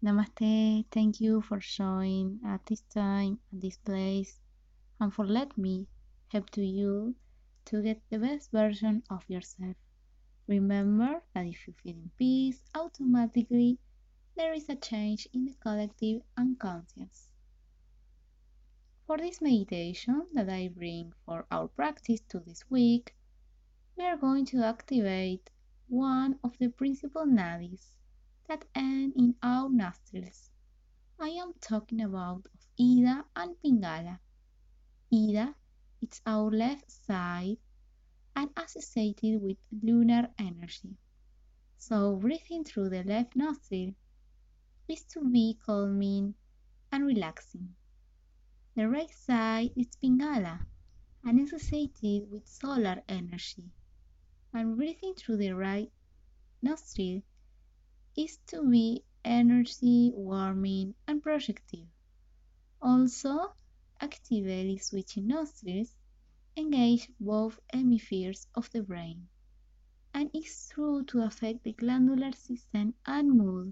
Namaste, thank you for showing at this time, at this place, and for let me help to you to get the best version of yourself. Remember that if you feel in peace, automatically there is a change in the collective unconscious. For this meditation that I bring for our practice to this week, we are going to activate one of the principal nadis that end in our nostrils. I am talking about of Ida and Pingala. Ida is our left side and associated with lunar energy. So breathing through the left nostril is to be calming and relaxing. The right side is Pingala and associated with solar energy. And breathing through the right nostril is to be energy warming and projective. Also, actively switching nostrils engage both hemispheres of the brain and is true to affect the glandular system and mood.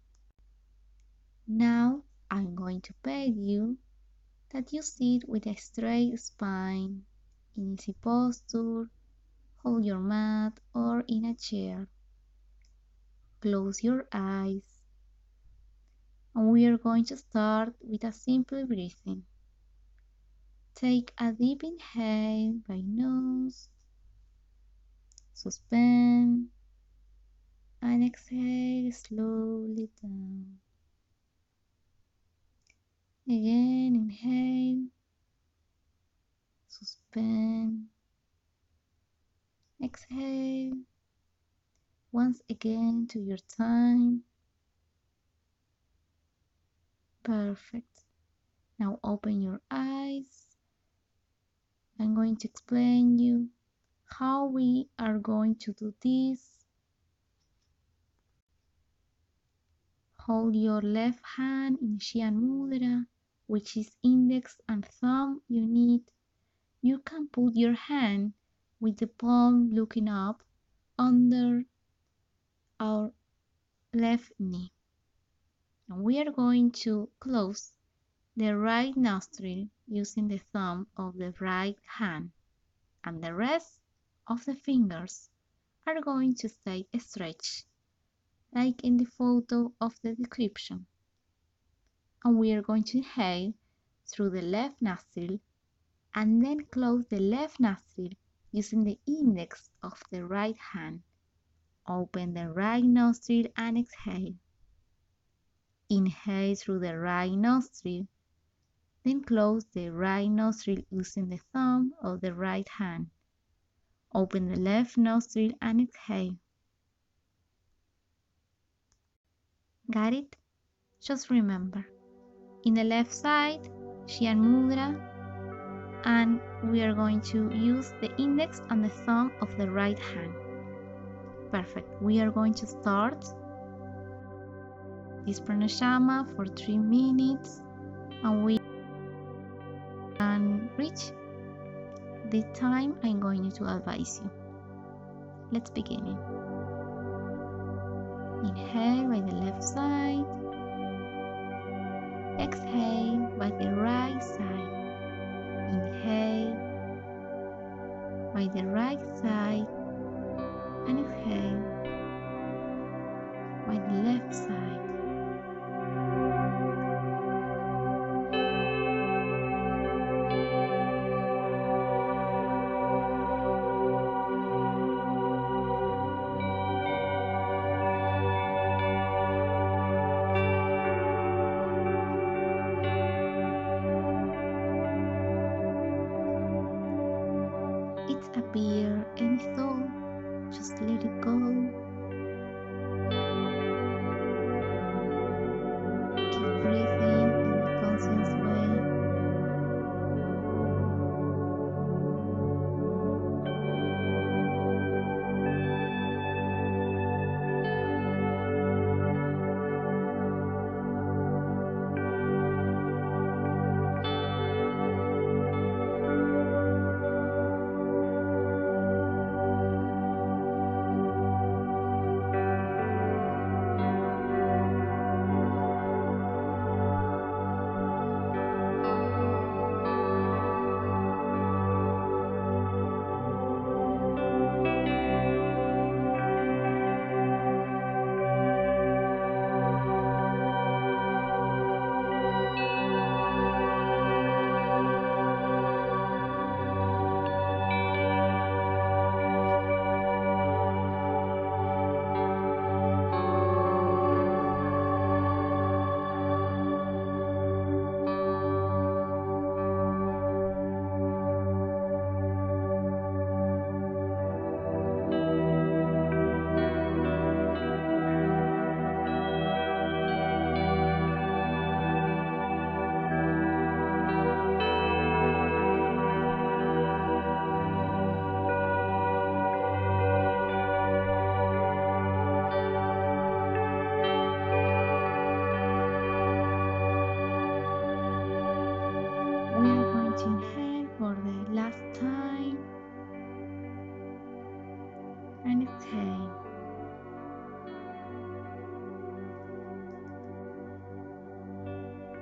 Now I'm going to beg you that you sit with a straight spine, in easy posture, hold your mat or in a chair. Close your eyes and we are going to start with a simple breathing. Take a deep inhale by nose, suspend, and exhale slowly down. Again, inhale, suspend, exhale. Once again to your time. Perfect. Now open your eyes. I'm going to explain you how we are going to do this. Hold your left hand in Shyam Mudra, which is index and thumb unit. You can put your hand with the palm looking up under our left knee. And we are going to close the right nostril using the thumb of the right hand, and the rest of the fingers are going to stay stretched, like in the photo of the description. And we are going to inhale through the left nostril and then close the left nostril using the index of the right hand. Open the right nostril and exhale. Inhale through the right nostril, then close the right nostril using the thumb of the right hand. Open the left nostril and exhale. Got it? Just remember, in the left side, Shyam Mudra, and we are going to use the index and the thumb of the right hand. Perfect. We are going to start this pranayama for 3 minutes, and we can reach the time I'm going to advise you. Let's begin. Inhale by the left side, exhale by the right side. Inhale by the right side and exhale by the left side. It appears any thought, just let it go. Keep breathing in a conscious way.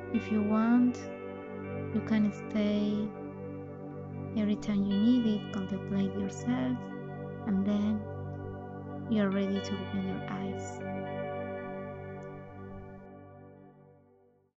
If you want, you can stay every time you need it, contemplate yourself, and then you're ready to open your eyes.